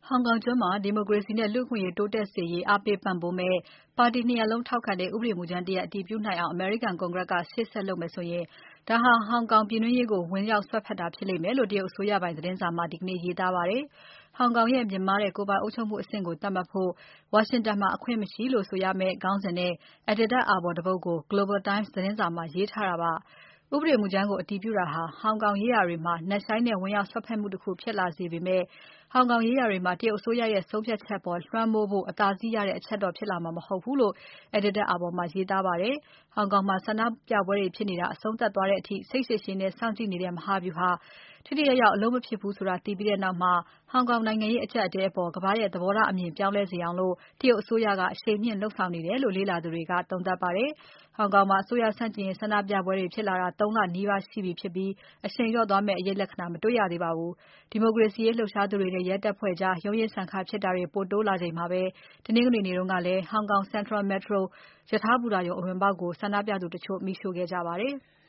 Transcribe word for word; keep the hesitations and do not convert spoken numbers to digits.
ဟောင်ကောင်ကျွန်းမှာ ဒီမိုကရေစီနဲ့ လူ့အခွင့်အရေးတိုးတက်စေရေး အားပေးပံ့ပိုးမယ့် ပါတီ နှစ် ရပ်လုံးထောက်ခံတဲ့ ဥပဒေမူကြမ်းတရပ် အတည်ပြုနိုင်အောင် အမေရိကန်ကွန်ဂရက်က ရှေ့ဆက်လုပ်မယ်ဆိုရင် ဒါဟာ ဟောင်ကောင်ပြည်တွင်းရေးကို ဝင်ရောက်စွက်ဖက်တာဖြစ်လိမ့်မယ်လို့ တရုတ်အစိုးရပိုင်သတင်းစာမှာ ဒီကနေ့ ရေးသားပါတယ်။ ဟောင်ကောင်ရဲ့ မြင့်မားတဲ့ ကိုယ်ပိုင်အုပ်ချုပ်မှုအဆင့်ကို သတ်မှတ်ဖို့ ဝါရှင်တန်မှာ အခွင့်မရှိလို့ဆိုရမယ့် ခေါင်းစဉ်နဲ့ အယ်ဒီတာ့အာဘော်တပုဒ်ကို Global Times သတင်းစာမှာ ရေးထားတာပါ။ ဥပဒေမူကြမ်းကို အတည်ပြုတာဟာ ဟောင်ကောင်ရေးရာတွေမှာ နက်ရှိုင်းတဲ့ ဝင်ရောက်စွက်ဖက်မှုတခု ဖြစ်လာစေပေမဲ့ ဟောင်ကောင်ရေးရာတွေမှာ တရုတ်အစိုးရရဲ့ ဆုံးဖြတ်ချက်အပေါ် လွှမ်းမိုးဖို့ အသာစီးရတဲ့ အချက်တော့ ဖြစ်လာမှာ မဟုတ်ဘူးလို့ အယ်ဒီတာ့အာဘော်မှာ ရေးသားပါတယ်။ ဟောင်ကောင်မှာ ဆန္ဒပြပွဲတွေဖြစ်နေတာ အဆုံးသတ်သွားတဲ့အထိ စိတ်ရှည်ရှည်နဲ့ စောင့်ကြည့်နေတဲ့ မဟာဗျူဟာ ထိထိရောက်ရောက် အလုပ်မဖြစ်ဘူးဆိုတာ သိပြီးနောက်မှာ ဟောင်ကောင်နိုင်ငံရေးအကျပ်အတည်းအပေါ် ကမ္ဘာရဲ့ သဘောထားအမြင်ပြောင်းလဲစေအောင် တရုတ်အစိုးရက အရှိန်မြှင့်လုပ်ဆောင်နေတယ်လို့ လေ့လာသူတွေက သုံးသပ်ပါတယ်။ ဟောင်ကောင်မှာ အစိုးရဆန့်ကျင်ရေးဆန္ဒပြပွဲတွေဖြစ်လာတာ သုံး လနီးပါးရှိပြီဖြစ်ပြီး အရှိန်လျော့သွားမယ့် အရိပ်လက္ခဏာ မတွေ့ရသေးပါဘူး။ ဒီမိုကရေစီရေးလှုပ်ရှားသူတွေနဲ့ ရဲတပ်ဖွဲ့ကြား ရုန်းရင်းဆန်ခတ်ဖြစ်တာတွေ ပိုတိုးလာချိန်မှာပဲ တနင်္ဂနွေနေ့ကလည်း ဟောင်ကောင် Central Metro ရထားဘူတာရုံအဝင်ပေါက်ကို ဆန္ဒပြသူတချို့ မီးရှို့ခဲ့ကြပါတယ်။